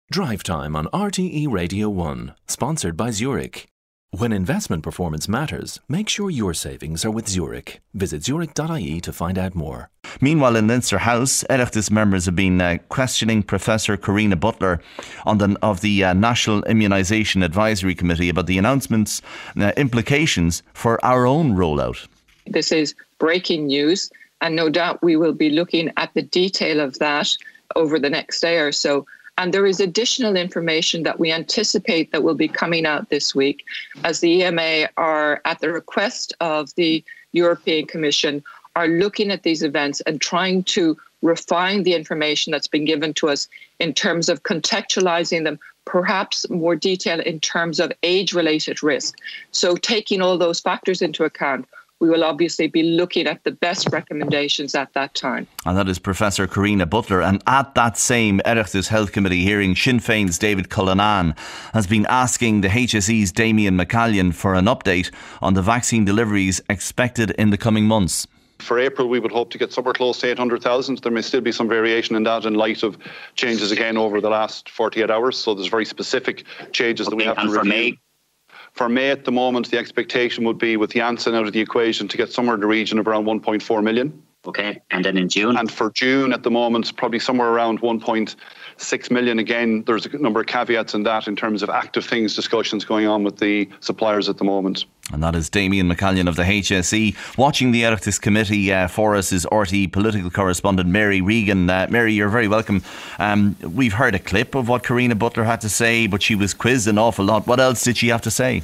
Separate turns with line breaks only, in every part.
Drive Time on RTE Radio 1, sponsored by Zurich. When investment performance matters, make sure your savings are with Zurich. Visit zurich.ie to find out more.
Meanwhile, in Leinster House, Oireachtas members have been questioning Professor Karina Butler of the National Immunisation Advisory Committee about the announcement's implications for our own rollout.
This is breaking news, and no doubt we will be looking at the detail of that over the next day or so. And there is additional information that we anticipate that will be coming out this week, as the EMA are, at the request of the European Commission, are looking at these events and trying to refine the information that's been given to us in terms of contextualizing them, perhaps more detail in terms of age-related risk. So taking all those factors into account, we will obviously be looking at the best recommendations at that time.
And that is Professor Karina Butler. And at that same Oireachtas Health Committee hearing, Sinn Féin's David Cullinane has been asking the HSE's Damien McCallion for an update on the vaccine deliveries expected in the coming months.
For April, we would hope to get somewhere close to 800,000. There may still be some variation in that in light of changes again over the last 48 hours. So there's very specific changes that we have to review. For May at the moment, the expectation would be, with Janssen out of the equation, to get somewhere in the region of around 1.4 million.
Okay, and then in June?
And for June at the moment, probably somewhere around 1.6 million. Again, there's a number of caveats in that in terms of active discussions going on with the suppliers at the moment.
And that is Damien McCallion of the HSE. Watching the Oireachtas Committee for us is RTE political correspondent Mary Regan. Mary, you're very welcome. We've heard a clip of what Karina Butler had to say, but she was quizzed an awful lot. What else did she have to say?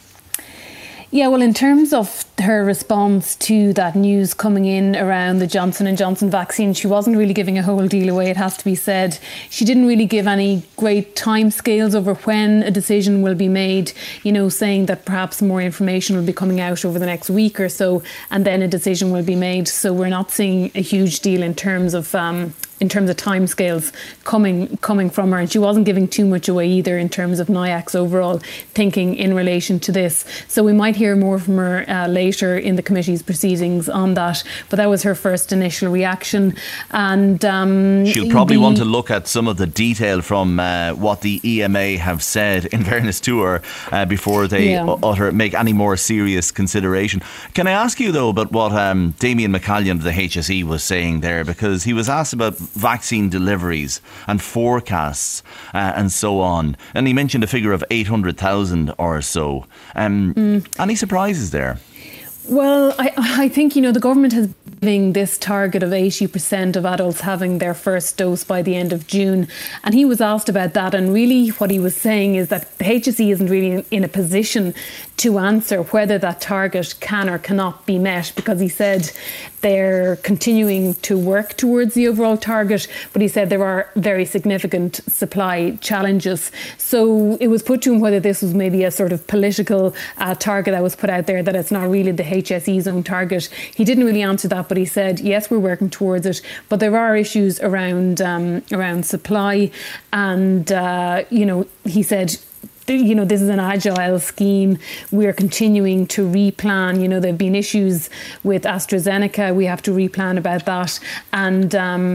Yeah, well, in terms of her response to that news coming in around the Johnson & Johnson vaccine, she wasn't really giving a whole deal away, it has to be said. She didn't really give any great timescales over when a decision will be made, saying that perhaps more information will be coming out over the next week or so, and then a decision will be made. So we're not seeing a huge deal in terms of timescales coming from her, and she wasn't giving too much away either in terms of NIAC's overall thinking in relation to this. So we might hear more from her later in the committee's proceedings on that, but that was her first initial reaction. And
she'll probably want to look at some of the detail from what the EMA have said, in fairness to her, before they make any more serious consideration. Can I ask you though about what Damien McCallion of the HSE was saying there, because he was asked about vaccine deliveries and forecasts and so on, and he mentioned a figure of 800,000 or so. Any surprises there?
Well, I think, the government has been this target of 80% of adults having their first dose by the end of June. And he was asked about that. And really what he was saying is that the HSE isn't really in a position to answer whether that target can or cannot be met, because he said they're continuing to work towards the overall target, but he said there are very significant supply challenges. So it was put to him whether this was maybe a sort of political target that was put out there, that it's not really the HSE's own target. He didn't really answer that, but he said, yes, we're working towards it, but there are issues around supply. And, he said, this is an agile scheme. We're continuing to replan. There have been issues with AstraZeneca. We have to replan about that. And,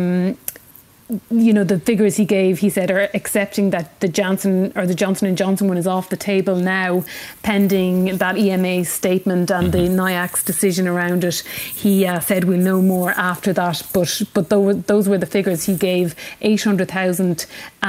the figures he gave, he said, are accepting that the Johnson & Johnson one is off the table now, pending that EMA statement and the NIAC's decision around it. He said we'll know more after that. But those were the figures he gave. 800,000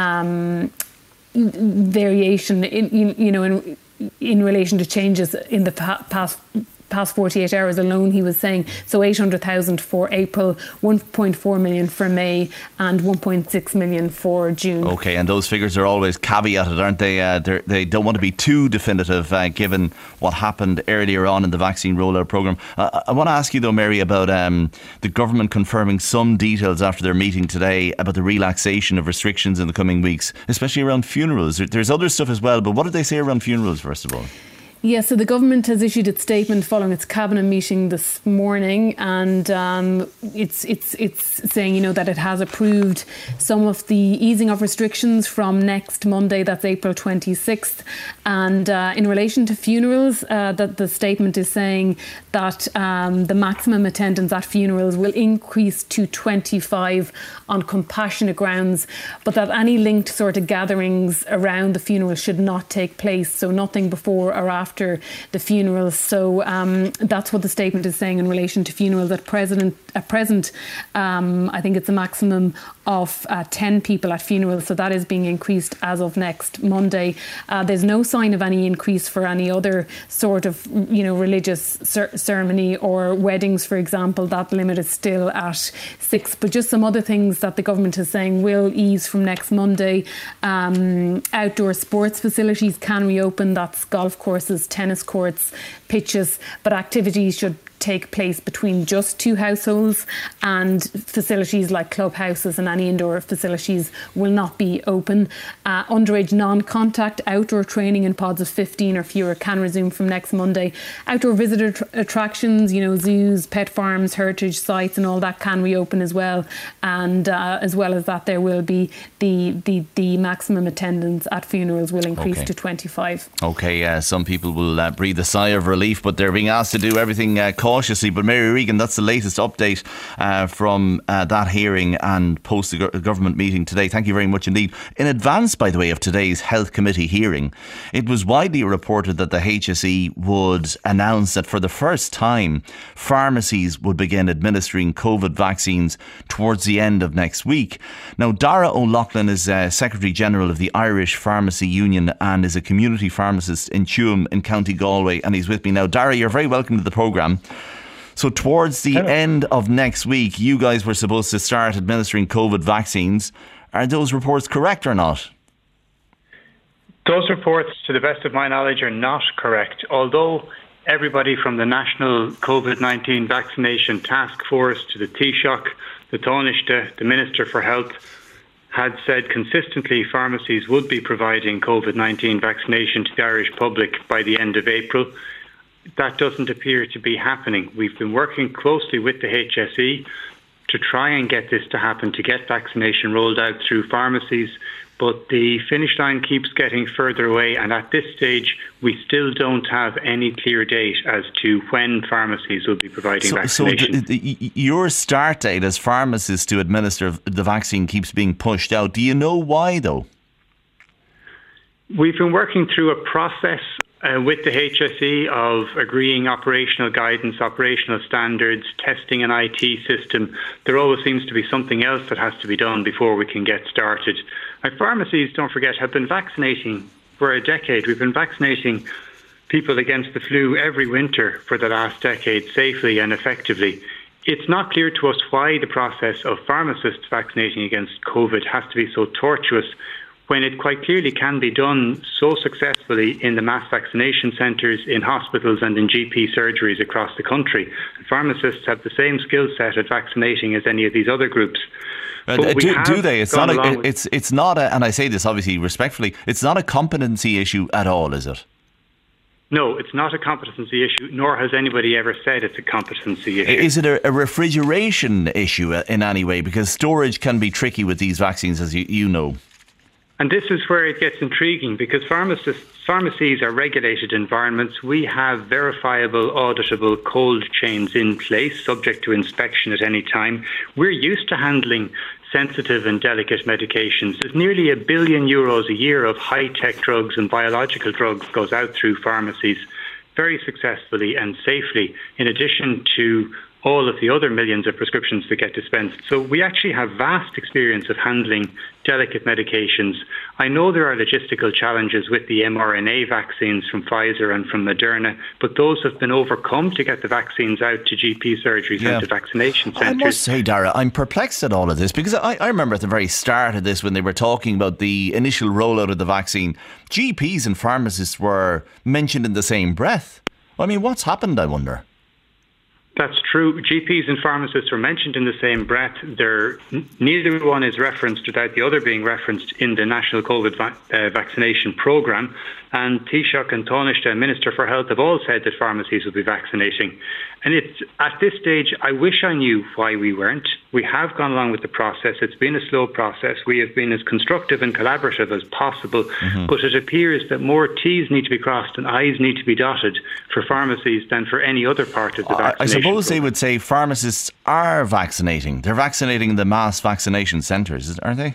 variation in relation to changes in the past 48 hours alone, he was saying. So 800,000 for April, 1.4 million for May, and 1.6 million for June.
OK, and those figures are always caveated, aren't they? They don't want to be too definitive given what happened earlier on in the vaccine rollout programme. I want to ask you though, Mary, about the government confirming some details after their meeting today about the relaxation of restrictions in the coming weeks, especially around funerals. There's other stuff as well, but what did they say around funerals, first of all?
Yeah, so the government has issued its statement following its cabinet meeting this morning, and it's saying, that it has approved some of the easing of restrictions from next Monday, that's April 26th. And in relation to funerals, that the statement is saying that the maximum attendance at funerals will increase to 25 on compassionate grounds, but that any linked sort of gatherings around the funeral should not take place. So nothing before or after the funeral. So that's what the statement is saying in relation to funerals. At present, I think it's a maximum of 10 people at funerals. So that is being increased as of next Monday. There's no sign of any increase for any other sort of, religious ceremony or weddings, for example. That limit is still at 6. But just some other things that the government is saying will ease from next Monday. Outdoor sports facilities can reopen. That's golf courses, tennis courts, pitches, but activities should take place between just 2 households, and facilities like clubhouses and any indoor facilities will not be open. Underage non-contact outdoor training in pods of 15 or fewer can resume from next Monday. Outdoor visitor attractions, zoos, pet farms, heritage sites and all that can reopen as well. And as well as that, there will be the maximum attendance at funerals will increase to 25.
Okay, some people will breathe a sigh of relief, but they're being asked to do everything cautiously. But Mary Regan, that's the latest update from that hearing and post the government meeting today. Thank you very much indeed. In advance, by the way, of today's Health Committee hearing, it was widely reported that the HSE would announce that for the first time, pharmacies would begin administering COVID vaccines towards the end of next week. Now, Dara O'Loughlin is Secretary General of the Irish Pharmacy Union and is a community pharmacist in Tuam in County Galway, and he's with me now. Dara, you're very welcome to the programme. So towards the end of next week, you guys were supposed to start administering COVID vaccines. Are those reports correct or not?
Those reports, to the best of my knowledge, are not correct. Although everybody from the National COVID-19 Vaccination Task Force to the Taoiseach, the Taoiseach, the Minister for Health, had said consistently pharmacies would be providing COVID-19 vaccination to the Irish public by the end of April. That doesn't appear to be happening. We've been working closely with the HSE to try and get this to happen, to get vaccination rolled out through pharmacies, but the finish line keeps getting further away, and at this stage we still don't have any clear date as to when pharmacies will be providing vaccination.
So your start date as pharmacists to administer the vaccine keeps being pushed out. Do you know why, though?
We've been working through a process with the HSE of agreeing operational guidance, operational standards, testing an IT system. There always seems to be something else that has to be done before we can get started. Our pharmacies, don't forget, have been vaccinating for a decade. We've been vaccinating people against the flu every winter for the last decade, safely and effectively. It's not clear to us why the process of pharmacists vaccinating against COVID has to be so tortuous, when it quite clearly can be done so successfully in the mass vaccination centres, in hospitals and in GP surgeries across the country. Pharmacists have the same skill set at vaccinating as any of these other groups.
Do they? It's not a, and I say this obviously respectfully, it's not a competency issue at all, is it?
No, it's not a competency issue, nor has anybody ever said it's a competency issue.
Is it a refrigeration issue in any way? Because storage can be tricky with these vaccines, as you know.
And this is where it gets intriguing, because pharmacies are regulated environments. We have verifiable, auditable cold chains in place, subject to inspection at any time. We're used to handling sensitive and delicate medications. There's nearly €1 billion a year of high-tech drugs and biological drugs goes out through pharmacies very successfully and safely, in addition to all of the other millions of prescriptions that get dispensed. So we actually have vast experience of handling delicate medications. I know there are logistical challenges with the mRNA vaccines from Pfizer and from Moderna, but those have been overcome to get the vaccines out to GP surgeries and to vaccination centres.
I must say, Dara, I'm perplexed at all of this, because I remember at the very start of this, when they were talking about the initial rollout of the vaccine, GPs and pharmacists were mentioned in the same breath. I mean, what's happened, I wonder?
That's true. GPs and pharmacists were mentioned in the same breath. Neither one is referenced without the other being referenced in the National COVID vaccination programme. And Taoiseach and Taoiseach, Minister for Health, have all said that pharmacies will be vaccinating. And at this stage, I wish I knew why we weren't. We have gone along with the process. It's been a slow process. We have been as constructive and collaborative as possible. Mm-hmm. But it appears that more T's need to be crossed and I's need to be dotted for pharmacies than for any other part of the vaccination
I suppose
program.
They would say pharmacists are vaccinating. They're vaccinating in the mass vaccination centres, aren't they?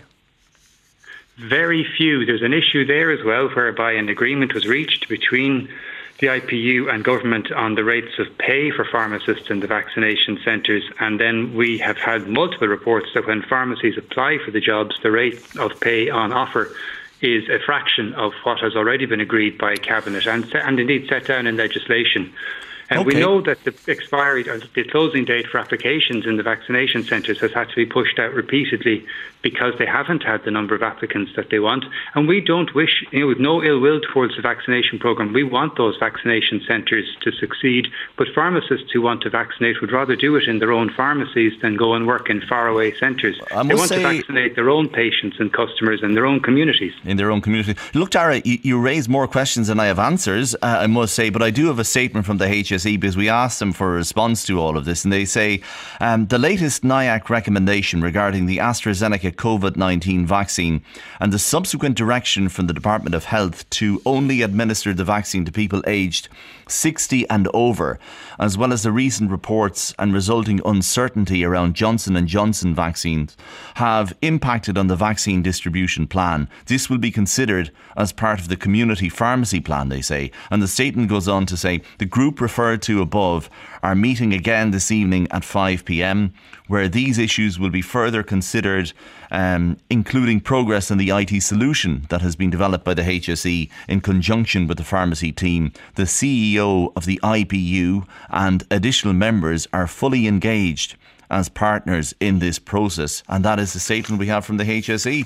Very few. There's an issue there as well whereby an agreement was reached between the IPU and government on the rates of pay for pharmacists in the vaccination centres, and then we have had multiple reports that when pharmacies apply for the jobs, the rate of pay on offer is a fraction of what has already been agreed by Cabinet and indeed set down in legislation. And we know that the closing date for applications in the vaccination centres has had to be pushed out repeatedly because they haven't had the number of applicants that they want. And we don't wish, with no ill will towards the vaccination programme, we want those vaccination centres to succeed. But pharmacists who want to vaccinate would rather do it in their own pharmacies than go and work in faraway centres. They want to vaccinate their own patients and customers in their own communities.
In their own community. Look, Dara, you raise more questions than I have answers, I must say, but I do have a statement from the HSE because we asked them for a response to all of this, and they say the latest NIAC recommendation regarding the AstraZeneca COVID-19 vaccine and the subsequent direction from the Department of Health to only administer the vaccine to people aged 60 and over, as well as the recent reports and resulting uncertainty around Johnson & Johnson vaccines, have impacted on the vaccine distribution plan. This will be considered as part of the community pharmacy plan, they say. And the statement goes on to say, the group referred to above are meeting again this evening at 5 p.m, where these issues will be further considered, including progress in the IT solution that has been developed by the HSE in conjunction with the pharmacy team. The CEO of the IPU and additional members are fully engaged as partners in this process. And that is the statement we have from the HSE.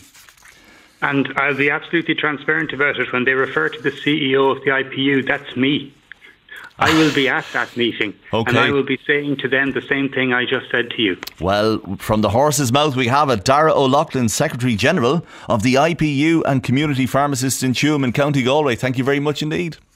And I'll be absolutely transparent about it. When they refer to the CEO of the IPU, that's me. I will be at that meeting, and I will be saying to them the same thing I just said to you.
Well, from the horse's mouth we have it. Dara O'Loughlin, Secretary General of the IPU and Community Pharmacists in Tuam in County Galway. Thank you very much indeed.